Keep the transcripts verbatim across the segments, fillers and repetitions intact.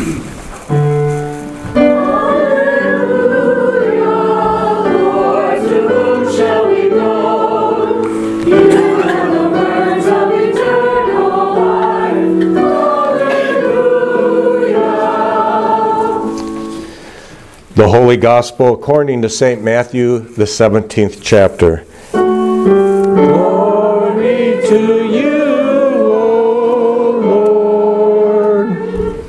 The Holy Gospel according to Saint Matthew, the seventeenth chapter. Glory to you, O Lord.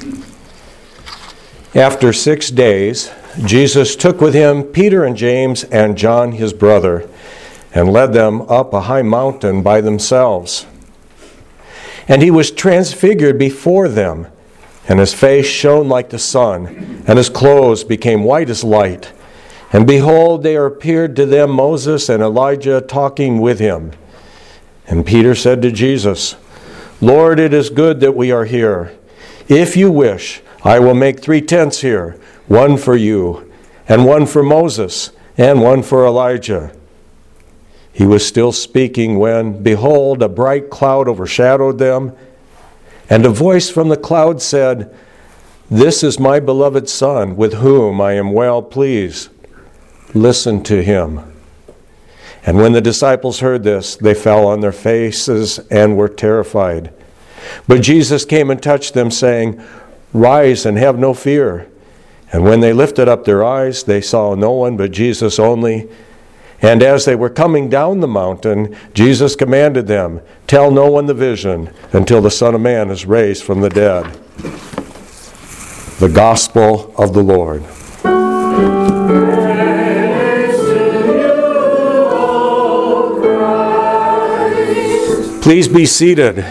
After six days, Jesus took with him Peter and James and John his brother, and led them up a high mountain by themselves. And he was transfigured before them, and his face shone like the sun, and his clothes became white as light. And behold, there appeared to them Moses and Elijah talking with him. And Peter said to Jesus, Lord, it is good that we are here. If you wish, I will make three tents here, one for you, and one for Moses, and one for Elijah. He was still speaking when, behold, a bright cloud overshadowed them, and a voice from the cloud said, This is my beloved Son, with whom I am well pleased. Listen to him. And when the disciples heard this, they fell on their faces and were terrified. But Jesus came and touched them, saying, Rise and have no fear. And when they lifted up their eyes, they saw no one but Jesus only. And as they were coming down the mountain, Jesus commanded them, Tell no one the vision until the Son of Man is raised from the dead. The Gospel of the Lord. Praise to you, O Christ. Please be seated.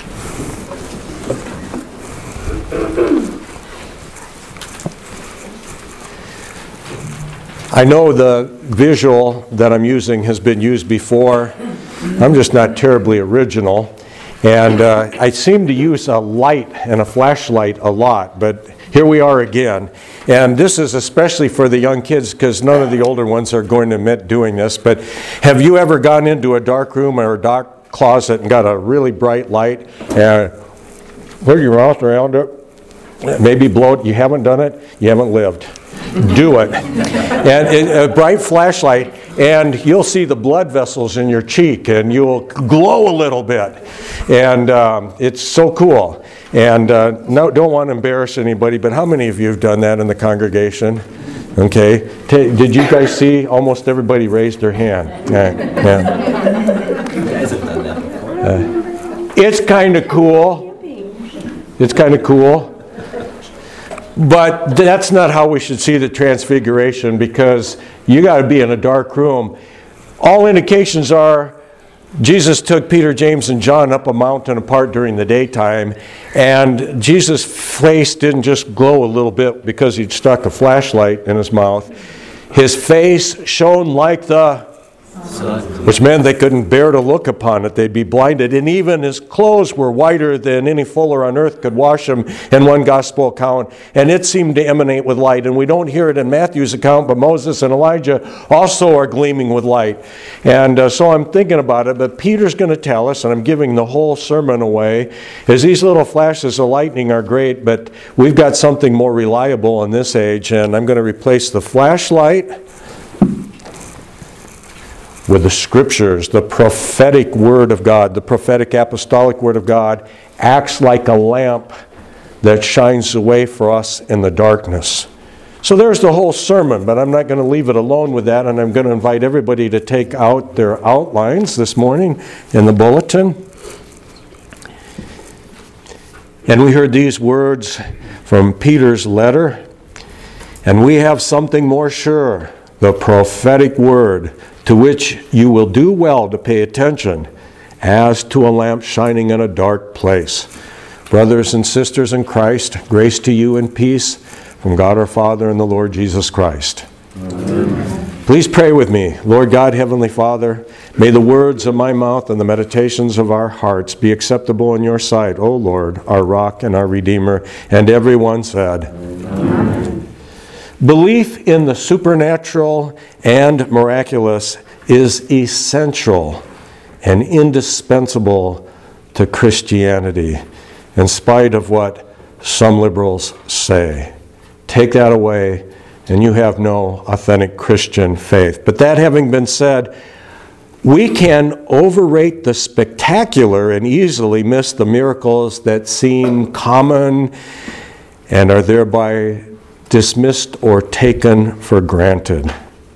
I know the visual that I'm using has been used before. I'm just not terribly original. And uh, I seem to use a light and a flashlight a lot, but here we are again. And this is especially for the young kids because none of the older ones are going to admit doing this. But have you ever gone into a dark room or a dark closet and got a really bright light and put your mouth around it? Maybe blow it. You haven't done it? You haven't lived. Do it. And it, a bright flashlight, and you'll see the blood vessels in your cheek, and you'll glow a little bit. And um, it's so cool. And uh, no, don't want to embarrass anybody, but how many of you have done that in the congregation? Okay. T- did you guys see? Almost everybody raised their hand. Yeah. Yeah. You guys have done that before. Uh, it's kind of cool. It's kind of cool. But that's not how we should see the transfiguration, because you got to be in a dark room. All indications are Jesus took Peter, James, and John up a mountain apart during the daytime, and Jesus' face didn't just glow a little bit because he'd stuck a flashlight in his mouth. His face shone like the sun, which meant they couldn't bear to look upon it. They'd be blinded. And even his clothes were whiter than any fuller on earth could wash them, in one gospel account. And it seemed to emanate with light. And we don't hear it in Matthew's account, but Moses and Elijah also are gleaming with light. And uh, so I'm thinking about it, but Peter's going to tell us, and I'm giving the whole sermon away, is these little flashes of lightning are great, but we've got something more reliable in this age, and I'm going to replace the flashlight with the Scriptures. The prophetic Word of God, the prophetic apostolic Word of God, acts like a lamp that shines the way for us in the darkness. So there's the whole sermon, but I'm not going to leave it alone with that, and I'm going to invite everybody to take out their outlines this morning in the bulletin. And we heard these words from Peter's letter, and we have something more sure, the prophetic Word, to which you will do well to pay attention, as to a lamp shining in a dark place. Brothers and sisters in Christ, grace to you and peace from God our Father and the Lord Jesus Christ. Amen. Please pray with me. Lord God, Heavenly Father, may the words of my mouth and the meditations of our hearts be acceptable in your sight, O Lord, our rock and our Redeemer. And everyone said, Amen. Belief in the supernatural and miraculous is essential and indispensable to Christianity, in spite of what some liberals say. Take that away, and you have no authentic Christian faith. But that having been said, we can overrate the spectacular and easily miss the miracles that seem common and are thereby dismissed or taken for granted.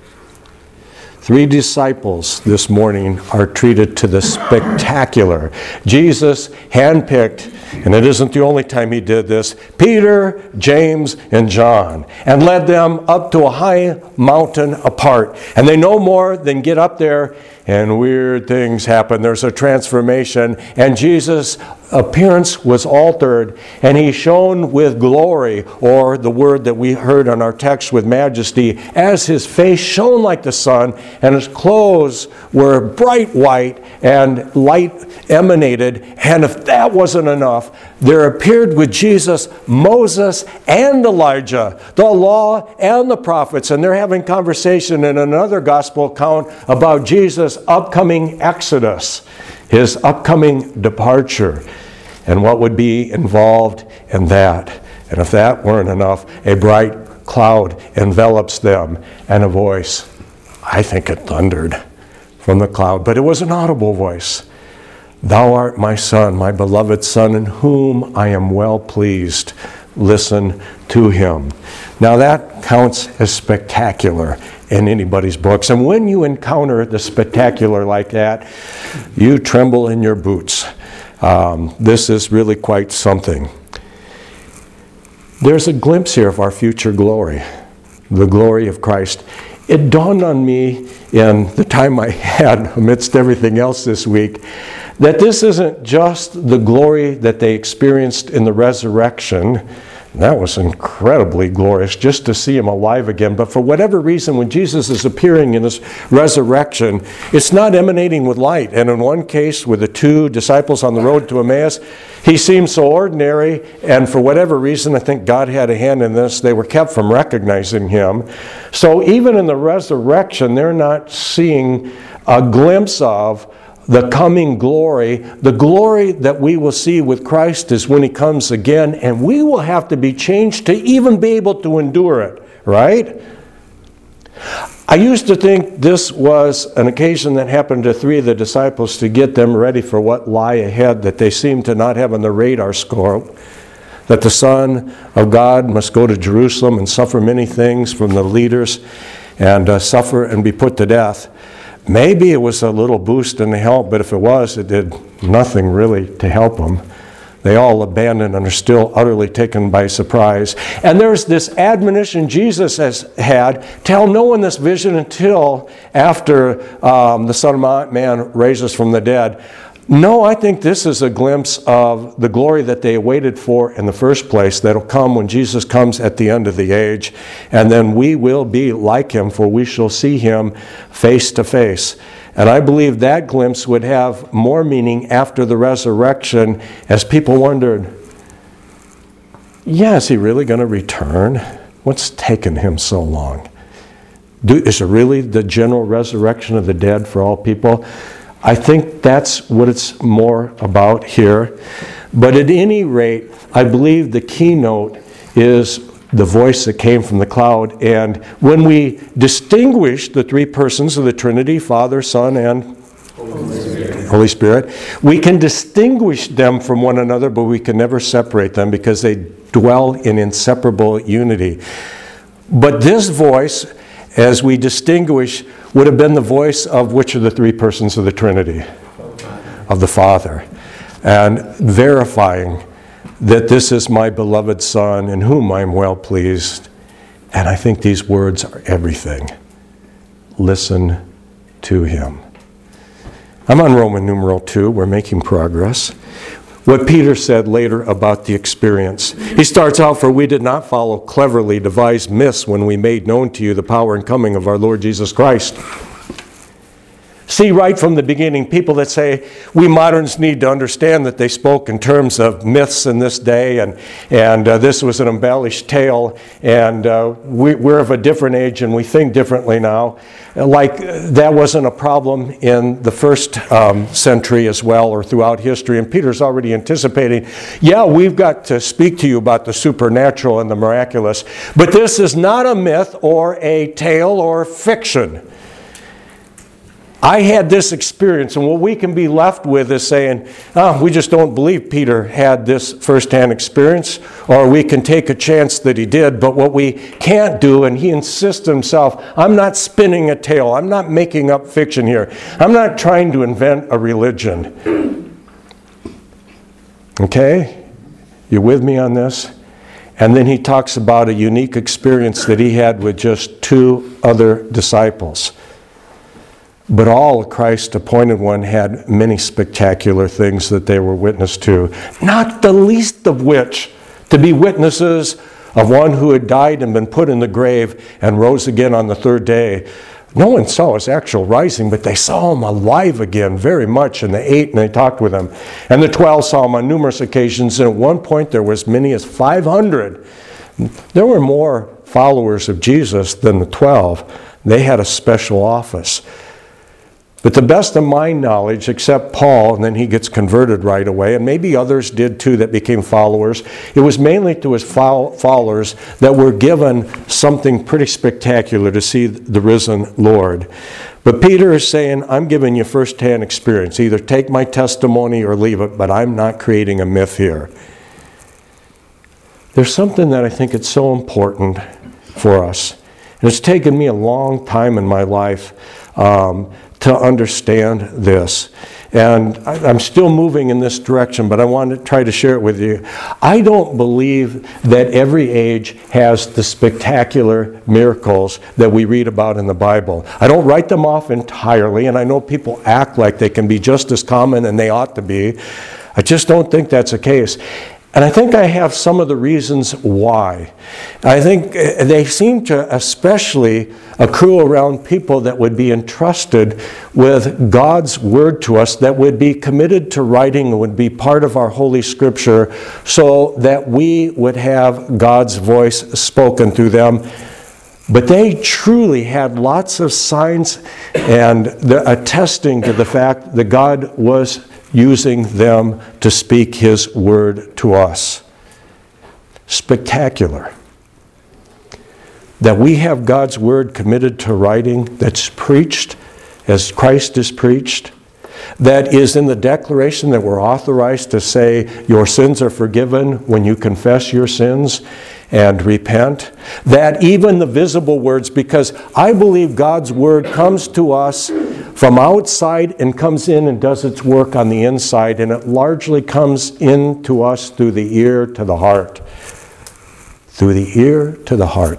Three disciples this morning are treated to the spectacular. Jesus handpicked, and it isn't the only time he did this, Peter, James, and John, and led them up to a high mountain apart. And they no more than get up there, and weird things happen. There's a transformation, and Jesus' appearance was altered, and he shone with glory, or the word that we heard on our text, with majesty, as his face shone like the sun, and his clothes were bright white, and light emanated. And if that wasn't enough, there appeared with Jesus Moses and Elijah, the law and the prophets, and they're having conversation in another gospel account about Jesus' upcoming exodus, his upcoming departure, and what would be involved in that. And if that weren't enough, a bright cloud envelops them, and a voice, I think it thundered from the cloud, but it was an audible voice. Thou art my son, my beloved son, in whom I am well pleased. Listen to him. Now that counts as spectacular in anybody's books. And when you encounter the spectacular like that, you tremble in your boots. Um, this is really quite something. There's a glimpse here of our future glory, the glory of Christ. It dawned on me in the time I had amidst everything else this week that this isn't just the glory that they experienced in the resurrection. That was incredibly glorious just to see him alive again. But for whatever reason, when Jesus is appearing in his resurrection, it's not emanating with light. And in one case, with the two disciples on the road to Emmaus, he seemed so ordinary. And for whatever reason, I think God had a hand in this. They were kept from recognizing him. So even in the resurrection, they're not seeing a glimpse of the coming glory. The glory that we will see with Christ is when he comes again, and we will have to be changed to even be able to endure it, right? I used to think this was an occasion that happened to three of the disciples to get them ready for what lie ahead that they seem to not have on the radar scope, that the Son of God must go to Jerusalem and suffer many things from the leaders and uh, suffer and be put to death. Maybe it was a little boost in the help, but if it was, it did nothing really to help them. They all abandoned and are still utterly taken by surprise. And there's this admonition Jesus has had, tell no one this vision until after um, the Son of Man raises from the dead. No, I think this is a glimpse of the glory that they waited for in the first place that'll come when Jesus comes at the end of the age. And then we will be like him, for we shall see him face to face. And I believe that glimpse would have more meaning after the resurrection, as people wondered, yeah, is he really going to return? What's taken him so long? Do, is it really the general resurrection of the dead for all people? I think that's what it's more about here. But at any rate, I believe the keynote is the voice that came from the cloud. And when we distinguish the three persons of the Trinity, Father, Son, and Holy Spirit. Holy Spirit, we can distinguish them from one another, but we can never separate them because they dwell in inseparable unity. But this voice, as we distinguish, would have been the voice of which of the three persons of the Trinity? Of the Father. And verifying that this is my beloved Son in whom I am well pleased. And I think these words are everything. Listen to him. I'm on Roman numeral two. We're making progress. What Peter said later about the experience. He starts out, for we did not follow cleverly devised myths when we made known to you the power and coming of our Lord Jesus Christ. See, right from the beginning, people that say we moderns need to understand that they spoke in terms of myths in this day, and and uh, this was an embellished tale, and uh, we, we're of a different age and we think differently now. Like that wasn't a problem in the first um, century as well, or throughout history. And Peter's already anticipating, yeah, we've got to speak to you about the supernatural and the miraculous, but this is not a myth or a tale or fiction. I had this experience, and what we can be left with is saying, oh, we just don't believe Peter had this firsthand experience, or we can take a chance that he did. But what we can't do, and he insists himself, I'm not spinning a tale. I'm not making up fiction here. I'm not trying to invent a religion. Okay? You with me on this? And then he talks about a unique experience that he had with just two other disciples. But all Christ's appointed one had many spectacular things that they were witness to, not the least of which to be witnesses of one who had died and been put in the grave and rose again on the third day. No one saw his actual rising, but they saw him alive again very much, and they ate and they talked with him. And the twelve saw him on numerous occasions, and at one point there was as many as five hundred. There were more followers of Jesus than the twelve. They had a special office. But the best of my knowledge, except Paul, and then he gets converted right away, and maybe others did too that became followers, it was mainly to his followers that were given something pretty spectacular to see the risen Lord. But Peter is saying, I'm giving you firsthand experience. Either take my testimony or leave it, but I'm not creating a myth here. There's something that I think it's so important for us. And it's taken me a long time in my life um, to understand this. And I'm still moving in this direction, but I want to try to share it with you. I don't believe that every age has the spectacular miracles that we read about in the Bible. I don't write them off entirely, and I know people act like they can be just as common, and they ought to be. I just don't think that's the case. And I think I have some of the reasons why. I think they seem to especially accrue around people that would be entrusted with God's Word to us, that would be committed to writing, would be part of our Holy Scripture, so that we would have God's voice spoken through them. But they truly had lots of signs and the attesting to the fact that God was using them to speak His word to us. Spectacular. That we have God's word committed to writing, that's preached as Christ is preached, that is in the declaration that we're authorized to say your sins are forgiven when you confess your sins and repent. That even the visible words, because I believe God's word comes to us from outside and comes in and does its work on the inside, and it largely comes in to us through the ear to the heart. Through the ear to the heart.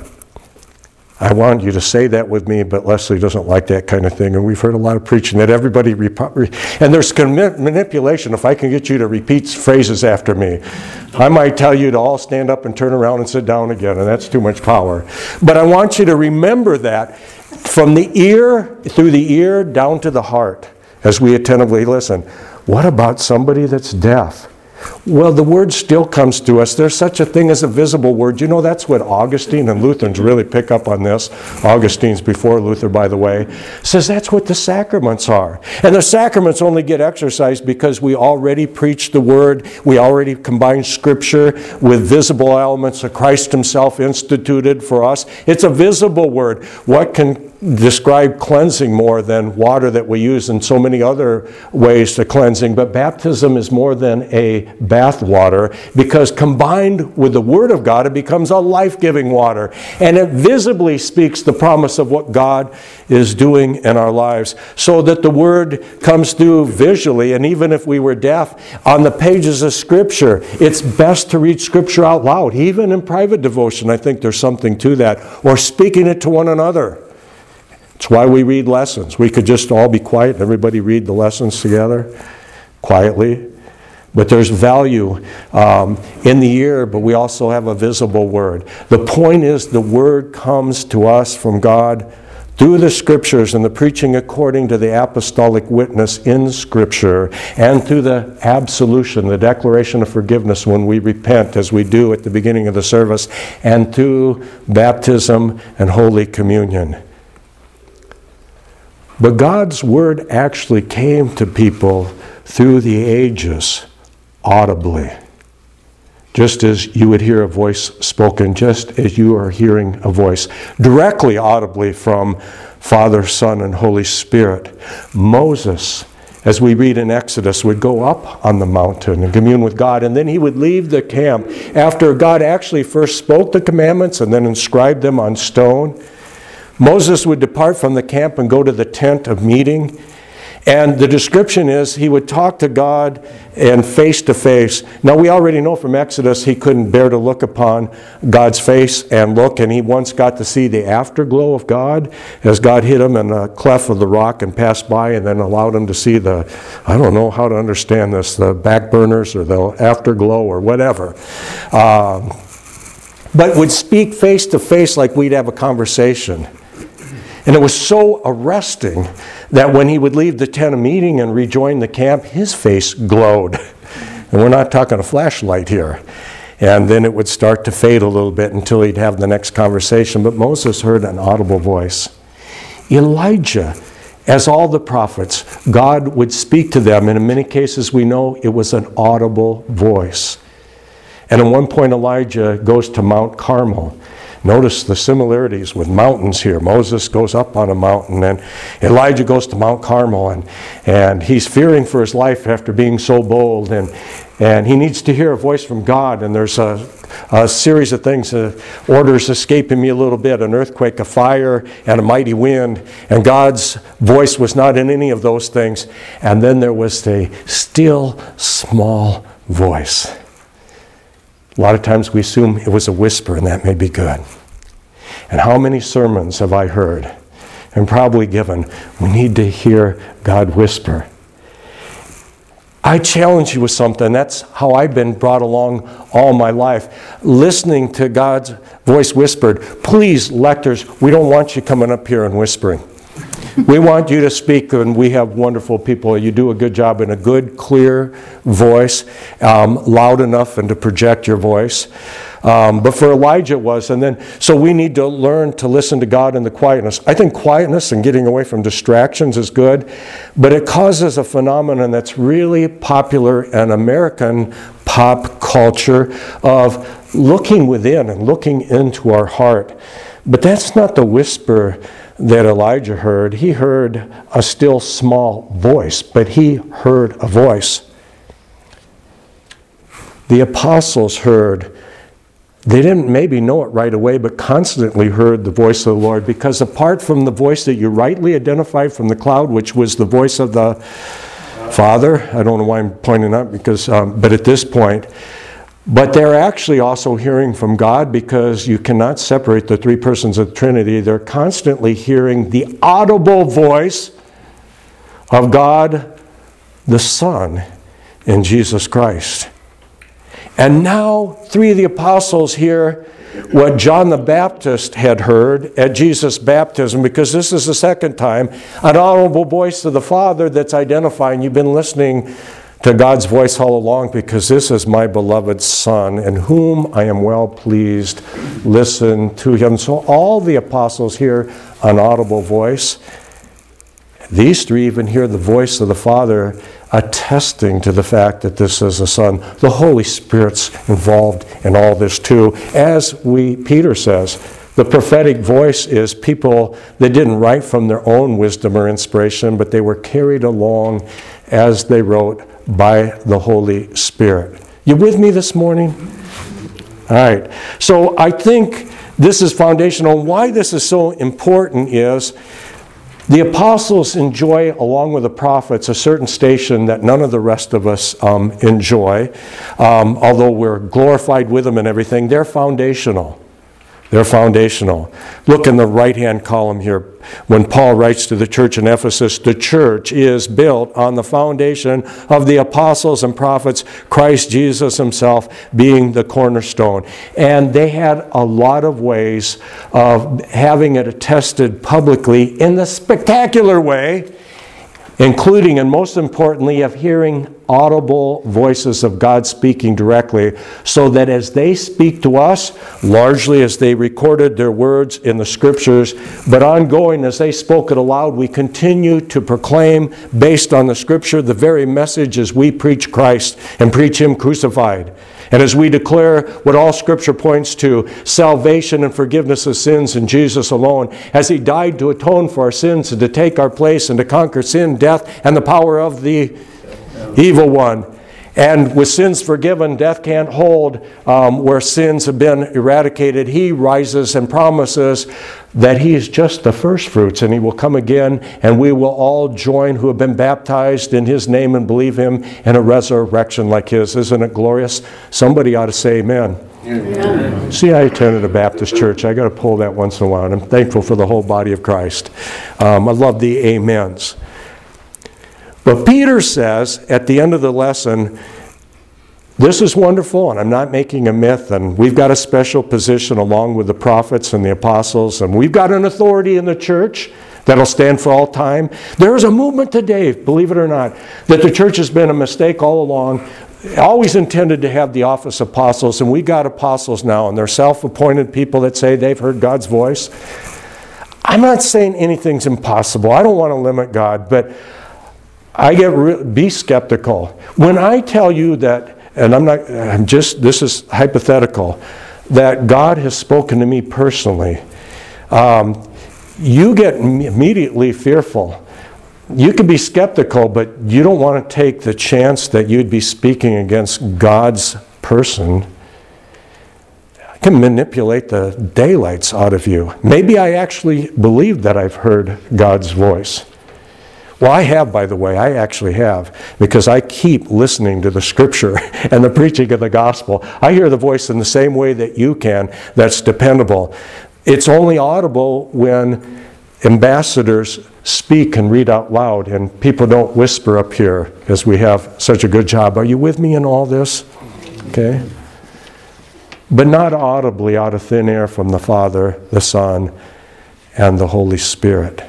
I want you to say that with me, but Leslie doesn't like that kind of thing, and we've heard a lot of preaching that everybody, rep- and there's manipulation if I can get you to repeat phrases after me. I might tell you to all stand up and turn around and sit down again, and that's too much power. But I want you to remember that from the ear, through the ear, down to the heart, as we attentively listen. What about somebody that's deaf? Well, the word still comes to us. There's such a thing as a visible word. You know, that's what Augustine, and Lutherans really pick up on this. Augustine's before Luther, by the way, says that's what the sacraments are. And the sacraments only get exercised because we already preach the word. We already combine Scripture with visible elements that Christ Himself instituted for us. It's a visible word. What can describe cleansing more than water that we use in so many other ways to cleansing? But baptism is more than a bath water, because combined with the Word of God, it becomes a life-giving water. And it visibly speaks the promise of what God is doing in our lives, so that the Word comes through visually. And even if we were deaf, on the pages of Scripture, it's best to read Scripture out loud. Even in private devotion, I think there's something to that. Or speaking it to one another. It's why we read lessons. We could just all be quiet and everybody read the lessons together quietly. But there's value um, in the ear, but we also have a visible word. The point is the word comes to us from God through the Scriptures and the preaching according to the apostolic witness in Scripture, and through the absolution, the declaration of forgiveness when we repent, as we do at the beginning of the service, and through baptism and Holy Communion. But God's Word actually came to people through the ages, audibly. Just as you would hear a voice spoken, just as you are hearing a voice, directly audibly from Father, Son, and Holy Spirit. Moses, as we read in Exodus, would go up on the mountain and commune with God, and then he would leave the camp after God actually first spoke the commandments and then inscribed them on stone. Moses would depart from the camp and go to the tent of meeting. And the description is he would talk to God and face to face. Now we already know from Exodus he couldn't bear to look upon God's face and look, and he once got to see the afterglow of God as God hid him in a cleft of the rock and passed by, and then allowed him to see the, I don't know how to understand this, the back burners or the afterglow or whatever. Um, but would speak face to face like we'd have a conversation. And it was so arresting that when he would leave the tent of meeting and rejoin the camp, his face glowed. And we're not talking a flashlight here. And then it would start to fade a little bit until he'd have the next conversation. But Moses heard an audible voice. Elijah, as all the prophets, God would speak to them. And in many cases we know it was an audible voice. And at one point Elijah goes to Mount Carmel. Notice the similarities with mountains here. Moses goes up on a mountain, and Elijah goes to Mount Carmel, and, and he's fearing for his life after being so bold, and, and he needs to hear a voice from God, and there's a, a series of things, uh, orders escaping me a little bit, an earthquake, a fire, and a mighty wind, and God's voice was not in any of those things. And then there was a still, small voice. A lot of times we assume it was a whisper, and that may be good. And how many sermons have I heard and probably given? We need to hear God whisper. I challenge you with something. That's how I've been brought along all my life. Listening to God's voice whispered. Please, lectors, we don't want you coming up here and whispering. We want you to speak, and we have wonderful people. You do a good job in a good, clear voice, um, loud enough and to project your voice. Um, but for Elijah it was, and then, so we need to learn to listen to God in the quietness. I think quietness and getting away from distractions is good, but it causes a phenomenon that's really popular in American pop culture of looking within and looking into our heart. But that's not the whisper that Elijah heard. He heard a still small voice, but he heard a voice. The apostles heard, they didn't maybe know it right away, but constantly heard the voice of the Lord, because apart from the voice that you rightly identified from the cloud, which was the voice of the Father, I don't know why I'm pointing up, because, um, but at this point, but they're actually also hearing from God, because you cannot separate the three persons of the Trinity. They're constantly hearing the audible voice of God the Son in Jesus Christ. And now three of the apostles hear what John the Baptist had heard at Jesus' baptism, because this is the second time, an audible voice of the Father that's identifying, you've been listening to God's voice all along, because this is my beloved Son, in whom I am well pleased. Listen to him. So all the apostles hear an audible voice. These three even hear the voice of the Father attesting to the fact that this is the Son. The Holy Spirit's involved in all this too. As we, Peter says, the prophetic voice is people that didn't write from their own wisdom or inspiration, but they were carried along as they wrote by the Holy Spirit. You with me this morning? All right. So I think this is foundational. Why this is so important is the apostles enjoy, along with the prophets, a certain station that none of the rest of us um, enjoy. Um, although we're glorified with them and everything, they're foundational. They're foundational. Look in the right-hand column here. When Paul writes to the church in Ephesus, the church is built on the foundation of the apostles and prophets, Christ Jesus himself being the cornerstone. And they had a lot of ways of having it attested publicly in the spectacular way, including and most importantly of hearing audible voices of God speaking directly, so that as they speak to us, largely as they recorded their words in the scriptures, but ongoing as they spoke it aloud, we continue to proclaim based on the scripture the very message as we preach Christ and preach him crucified. And as we declare what all Scripture points to, salvation and forgiveness of sins in Jesus alone, as he died to atone for our sins and to take our place and to conquer sin, death, and the power of the evil one. And with sins forgiven, death can't hold. Um, where sins have been eradicated, he rises and promises that he is just the first fruits, and he will come again, and we will all join who have been baptized in his name and believe him in a resurrection like his. Isn't it glorious? Somebody ought to say amen. Amen. See, I attended a Baptist church. I got to pull that once in a while, and I'm thankful for the whole body of Christ. Um, I love the amens. But Peter says at the end of the lesson, this is wonderful, and I'm not making a myth, and we've got a special position along with the prophets and the apostles, and we've got an authority in the church that'll stand for all time. There is a movement today, believe it or not, that the church has been a mistake all along, always intended to have the office of apostles, and we got apostles now, and they're self-appointed people that say they've heard God's voice. I'm not saying anything's impossible. I don't want to limit God, but I get re- be skeptical. When I tell you that, and I'm not, I'm just, this is hypothetical, that God has spoken to me personally, um, you get immediately fearful. You can be skeptical, but you don't want to take the chance that you'd be speaking against God's person. I can manipulate the daylights out of you. Maybe I actually believe that I've heard God's voice. Well, I have, by the way, I actually have, because I keep listening to the Scripture and the preaching of the gospel. I hear the voice in the same way that you can, that's dependable. It's only audible when ambassadors speak and read out loud, and people don't whisper up here, as we have such a good job. Are you with me in all this? Okay? But not audibly out of thin air from the Father, the Son, and the Holy Spirit.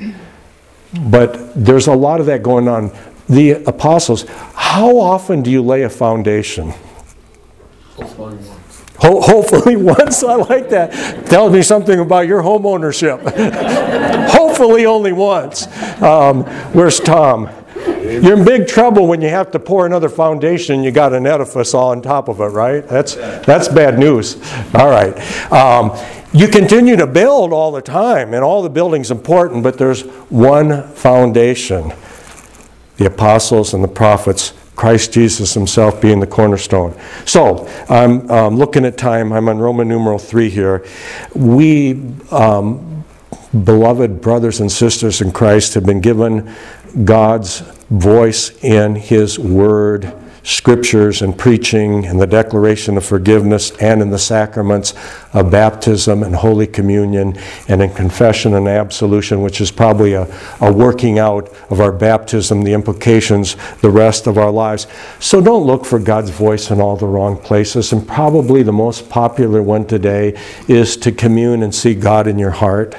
But there's a lot of that going on. The apostles, how often do you lay a foundation? Hopefully once. Ho- hopefully once, I like that. Tells me something about your home ownership. Hopefully only once. Um, where's Tom? You're in big trouble when you have to pour another foundation and you got an edifice all on top of it, right? That's that's bad news. All right. Um, you continue to build all the time, and all the building's important, but there's one foundation. The apostles and the prophets, Christ Jesus himself being the cornerstone. So, I'm um, looking at time. I'm on Roman numeral three here. We, um, beloved brothers and sisters in Christ, have been given God's voice in his word, scriptures and preaching and the declaration of forgiveness, and in the sacraments of baptism and Holy Communion and in confession and absolution, which is probably a, a working out of our baptism, the implications the rest of our lives. So don't look for God's voice in all the wrong places. And probably the most popular one today is to commune and see God in your heart.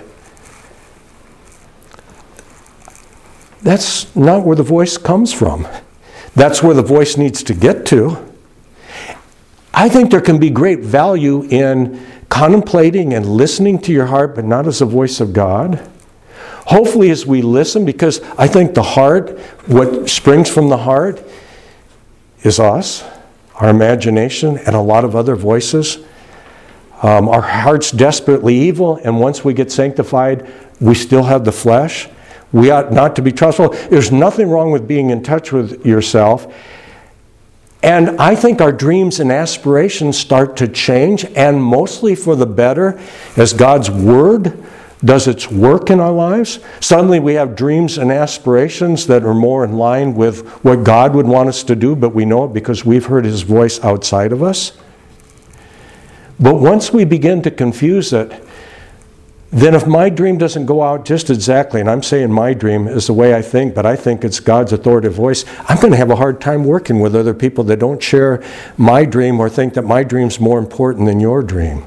That's not where the voice comes from. That's where the voice needs to get to. I think there can be great value in contemplating and listening to your heart, but not as a voice of God. Hopefully as we listen, because I think the heart, what springs from the heart, is us, our imagination, and a lot of other voices. Um, our heart's desperately evil, and once we get sanctified, we still have the flesh. We ought not to be trustful. There's nothing wrong with being in touch with yourself. And I think our dreams and aspirations start to change, and mostly for the better, as God's Word does its work in our lives. Suddenly we have dreams and aspirations that are more in line with what God would want us to do, but we know it because we've heard His voice outside of us. But once we begin to confuse it, then if my dream doesn't go out just exactly, and I'm saying my dream is the way I think, but I think it's God's authoritative voice, I'm going to have a hard time working with other people that don't share my dream or think that my dream's more important than your dream.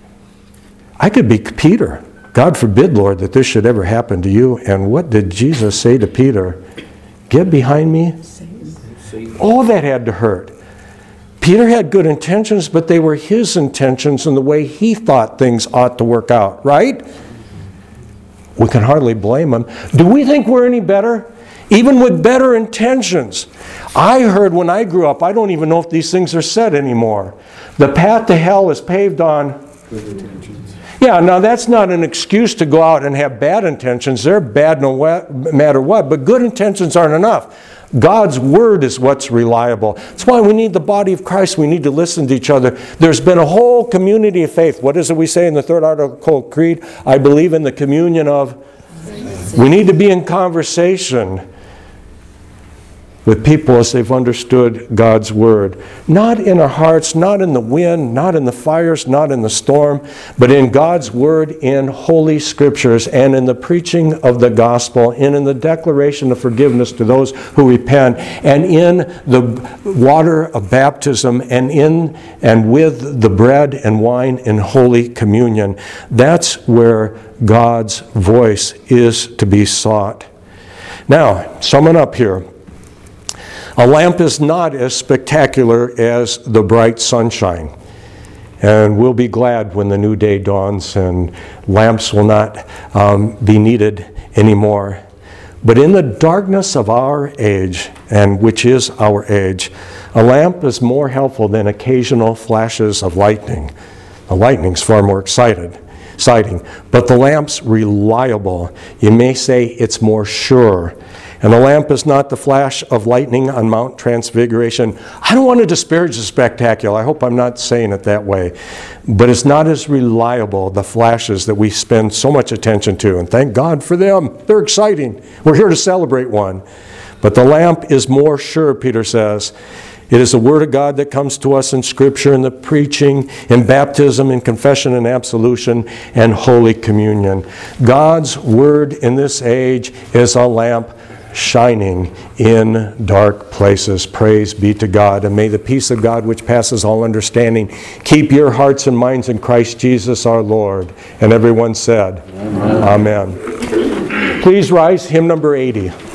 I could be Peter. God forbid, Lord, that this should ever happen to you. And what did Jesus say to Peter? Get behind me. Oh, that had to hurt. Peter had good intentions, but they were his intentions and the way he thought things ought to work out, right? We can hardly blame him. Do we think we're any better? Even with better intentions. I heard when I grew up, I don't even know if these things are said anymore. The path to hell is paved on Good intentions. Yeah, now that's not an excuse to go out and have bad intentions. They're bad no matter what, but good intentions aren't enough. God's Word is what's reliable. That's why we need the body of Christ. We need to listen to each other. There's been a whole community of faith. What is it we say in the third article creed? I believe in the communion of... We need to be in conversation with people as they've understood God's Word. Not in our hearts, not in the wind, not in the fires, not in the storm, but in God's Word, in Holy Scriptures, and in the preaching of the gospel, and in the declaration of forgiveness to those who repent, and in the water of baptism, and in and with the bread and wine in Holy Communion. That's where God's voice is to be sought. Now, summing up here. A lamp is not as spectacular as the bright sunshine. And we'll be glad when the new day dawns and lamps will not um, be needed anymore. But in the darkness of our age, and which is our age, a lamp is more helpful than occasional flashes of lightning. The lightning's far more excited, exciting, but the lamp's reliable. You may say it's more sure. And the lamp is not the flash of lightning on Mount Transfiguration. I don't want to disparage the spectacular. I hope I'm not saying it that way. But it's not as reliable, the flashes that we spend so much attention to. And thank God for them. They're exciting. We're here to celebrate one. But the lamp is more sure, Peter says. It is the Word of God that comes to us in Scripture, in the preaching, in baptism, in confession and absolution, and Holy Communion. God's Word in this age is a lamp shining in dark places. Praise be to God. And may the peace of God, which passes all understanding, keep your hearts and minds in Christ Jesus our Lord. And everyone said, Amen. Amen. Please rise, hymn number eighty.